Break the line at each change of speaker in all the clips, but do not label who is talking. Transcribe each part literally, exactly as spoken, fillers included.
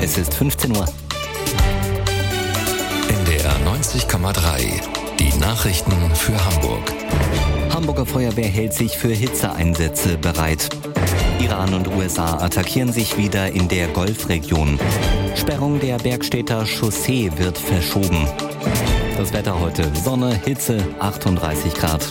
Es ist fünfzehn Uhr.
N D R neunzig Komma drei. Die Nachrichten für Hamburg.
Hamburger Feuerwehr hält sich für Hitzeeinsätze bereit. Iran und U S A attackieren sich wieder in der Golfregion. Sperrung der Bergstädter Chaussee wird verschoben. Das Wetter heute: Sonne, Hitze, achtunddreißig Grad.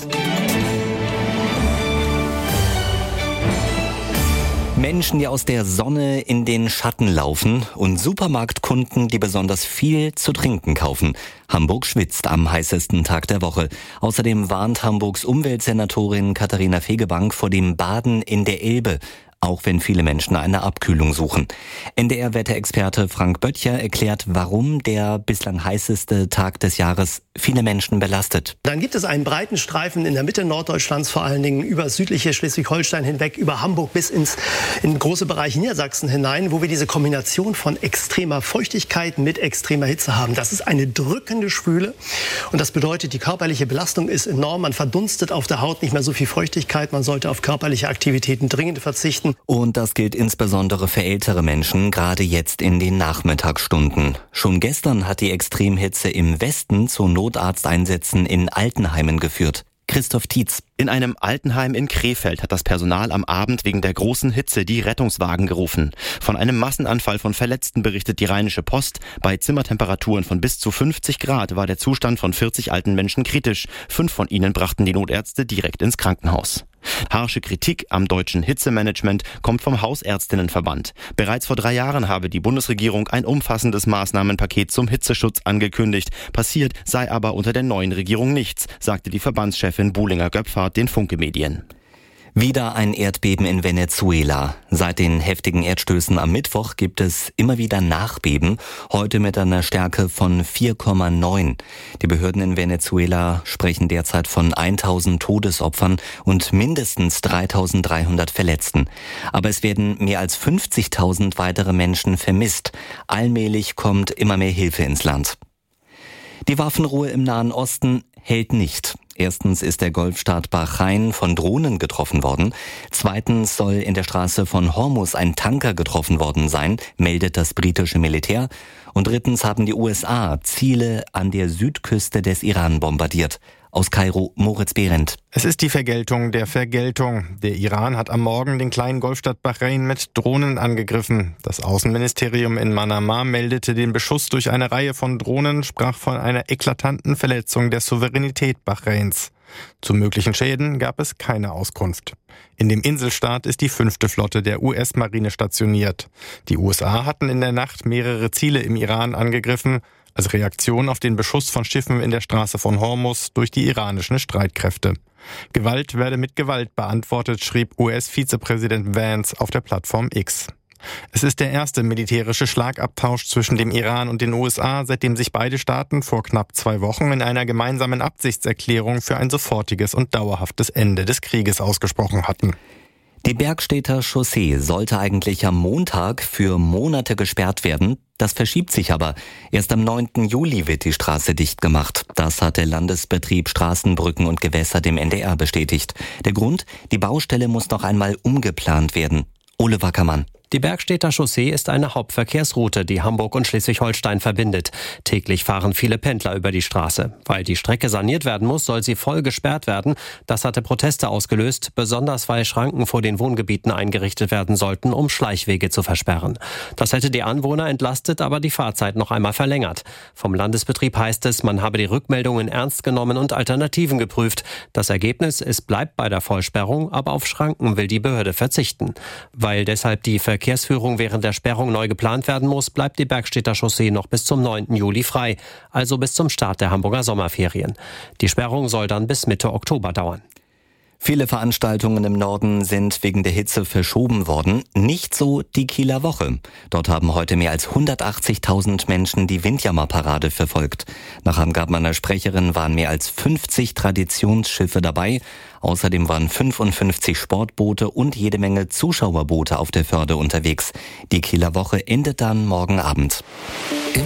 Menschen, die aus der Sonne in den Schatten laufen, und Supermarktkunden, die besonders viel zu trinken kaufen. Hamburg schwitzt am heißesten Tag der Woche. Außerdem warnt Hamburgs Umweltsenatorin Katharina Fegebank vor dem Baden in der Elbe, auch wenn viele Menschen eine Abkühlung suchen. N D R-Wetterexperte Frank Böttcher erklärt, warum der bislang heißeste Tag des Jahres viele Menschen belastet.
Dann gibt es einen breiten Streifen in der Mitte Norddeutschlands, vor allen Dingen über südliche Schleswig-Holstein hinweg, über Hamburg bis ins in große Bereiche Niedersachsen hinein, wo wir diese Kombination von extremer Feuchtigkeit mit extremer Hitze haben. Das ist eine drückende Schwüle und das bedeutet, die körperliche Belastung ist enorm. Man verdunstet auf der Haut nicht mehr so viel Feuchtigkeit. Man sollte auf körperliche Aktivitäten dringend verzichten.
Und das gilt insbesondere für ältere Menschen, gerade jetzt in den Nachmittagsstunden. Schon gestern hat die Extremhitze im Westen zu Notarzteinsätzen in Altenheimen geführt. Christoph Tietz.
In einem Altenheim in Krefeld hat das Personal am Abend wegen der großen Hitze die Rettungswagen gerufen. Von einem Massenanfall von Verletzten berichtet die Rheinische Post. Bei Zimmertemperaturen von bis zu fünfzig Grad war der Zustand von vierzig alten Menschen kritisch. Fünf von ihnen brachten die Notärzte direkt ins Krankenhaus. Harsche Kritik am deutschen Hitzemanagement kommt vom Hausärztinnenverband. Bereits vor drei Jahren habe die Bundesregierung ein umfassendes Maßnahmenpaket zum Hitzeschutz angekündigt. Passiert sei aber unter der neuen Regierung nichts, sagte die Verbandschefin Buhlinger-Göpfert den Funke-Medien.
Wieder ein Erdbeben in Venezuela. Seit den heftigen Erdstößen am Mittwoch gibt es immer wieder Nachbeben, heute mit einer Stärke von vier Komma neun. Die Behörden in Venezuela sprechen derzeit von tausend Todesopfern und mindestens dreitausenddreihundert Verletzten. Aber es werden mehr als fünfzigtausend weitere Menschen vermisst. Allmählich kommt immer mehr Hilfe ins Land. Die Waffenruhe im Nahen Osten hält nicht. Erstens ist der Golfstaat Bahrain von Drohnen getroffen worden. Zweitens soll in der Straße von Hormuz ein Tanker getroffen worden sein, meldet das britische Militär. Und drittens haben die U S A Ziele an der Südküste des Iran bombardiert. Aus Kairo, Moritz Behrendt.
Es ist die Vergeltung der Vergeltung. Der Iran hat am Morgen den kleinen Golfstaat Bahrain mit Drohnen angegriffen. Das Außenministerium in Manama meldete den Beschuss durch eine Reihe von Drohnen, sprach von einer eklatanten Verletzung der Souveränität Bahrains. Zu möglichen Schäden gab es keine Auskunft. In dem Inselstaat ist die fünfte Flotte der U S-Marine stationiert. Die U S A hatten in der Nacht mehrere Ziele im Iran angegriffen, als Reaktion auf den Beschuss von Schiffen in der Straße von Hormuz durch die iranischen Streitkräfte. Gewalt werde mit Gewalt beantwortet, schrieb U S-Vizepräsident Vance auf der Plattform X. Es ist der erste militärische Schlagabtausch zwischen dem Iran und den U S A, seitdem sich beide Staaten vor knapp zwei Wochen in einer gemeinsamen Absichtserklärung für ein sofortiges und dauerhaftes Ende des Krieges ausgesprochen hatten.
Die Bergstädter Chaussee sollte eigentlich am Montag für Monate gesperrt werden. Das verschiebt sich aber. Erst am neunten Juli wird die Straße dicht gemacht. Das hat der Landesbetrieb Straßenbrücken und Gewässer dem N D R bestätigt. Der Grund? Die Baustelle muss noch einmal umgeplant werden. Ole Wackermann.
Die Bergstädter Chaussee ist eine Hauptverkehrsroute, die Hamburg und Schleswig-Holstein verbindet. Täglich fahren viele Pendler über die Straße. Weil die Strecke saniert werden muss, soll sie voll gesperrt werden. Das hatte Proteste ausgelöst, besonders weil Schranken vor den Wohngebieten eingerichtet werden sollten, um Schleichwege zu versperren. Das hätte die Anwohner entlastet, aber die Fahrzeit noch einmal verlängert. Vom Landesbetrieb heißt es, man habe die Rückmeldungen ernst genommen und Alternativen geprüft. Das Ergebnis, es bleibt bei der Vollsperrung, aber auf Schranken will die Behörde verzichten. Weil deshalb die Ver Verkehrsführung während der Sperrung neu geplant werden muss, bleibt die Bergstädter Chaussee noch bis zum neunten Juli frei, also bis zum Start der Hamburger Sommerferien. Die Sperrung soll dann bis Mitte Oktober dauern.
Viele Veranstaltungen im Norden sind wegen der Hitze verschoben worden. Nicht so die Kieler Woche. Dort haben heute mehr als hundertachtzigtausend Menschen die Windjammerparade verfolgt. Nach Angaben einer Sprecherin waren mehr als fünfzig Traditionsschiffe dabei. Außerdem waren fünfundfünfzig Sportboote und jede Menge Zuschauerboote auf der Förde unterwegs. Die Kieler Woche endet dann morgen Abend.